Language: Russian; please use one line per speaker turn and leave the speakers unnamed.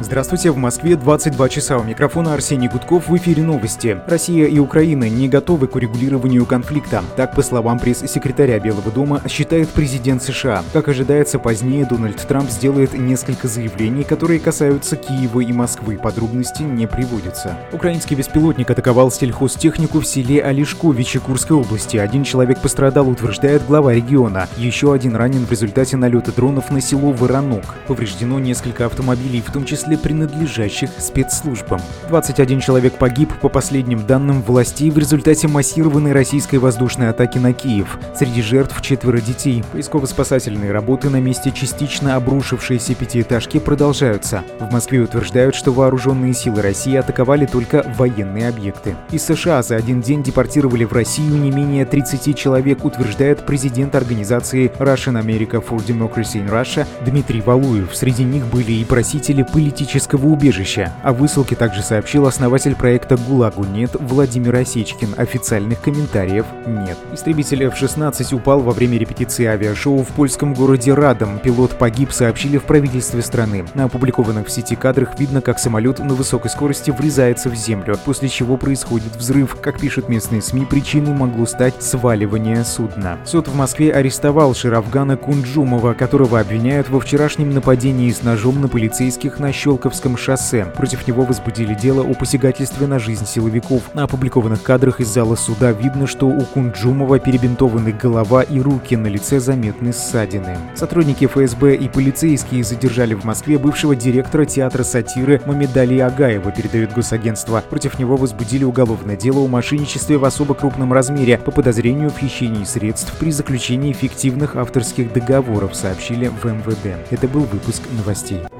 Здравствуйте, в Москве 22 часа. У микрофона Арсений Гудков, в эфире новости. Россия и Украина не готовы к урегулированию конфликта. Так, по словам пресс-секретаря Белого дома, считает президент США. Как ожидается, позднее Дональд Трамп сделает несколько заявлений, которые касаются Киева и Москвы. Подробности не приводятся. Украинский беспилотник атаковал сельхозтехнику в селе Олешковичи Курской области. Один человек пострадал, утверждает глава региона. Еще один ранен в результате налета дронов на село Воронок. Повреждено несколько автомобилей, в том числе принадлежащих спецслужбам. 21 человек погиб, по последним данным властей, в результате массированной российской воздушной атаки на Киев. Среди жертв 4 детей. Поисково-спасательные работы на месте частично обрушившейся пятиэтажки продолжаются. В Москве утверждают, что вооруженные силы России атаковали только военные объекты. Из США за один день депортировали в Россию не менее 30 человек, утверждает президент организации Russian America for Democracy in Russia Дмитрий Валуев. Среди них были и просители политического убежища. О высылке также сообщил основатель проекта «ГУЛАГу нет» Владимир Осечкин. Официальных комментариев нет. Истребитель F-16 упал во время репетиции авиашоу в польском городе Радом. Пилот погиб, сообщили в правительстве страны. На опубликованных в сети кадрах видно, как самолет на высокой скорости врезается в землю, после чего происходит взрыв. Как пишут местные СМИ, причиной могло стать сваливание судна. Суд в Москве арестовал Ширавгана Кунджумова, которого обвиняют во вчерашнем нападении с ножом на полицейских на Щелковском шоссе. Против него возбудили дело о посягательстве на жизнь силовиков. На опубликованных кадрах из зала суда видно, что у Кунджумова перебинтованы голова и руки, на лице заметны ссадины. Сотрудники ФСБ и полицейские задержали в Москве бывшего директора театра сатиры Мамедали Агаева, передает госагентство. Против него возбудили уголовное дело о мошенничестве в особо крупном размере по подозрению в хищении средств при заключении фиктивных авторских договоров, сообщили в МВД. Это был выпуск новостей.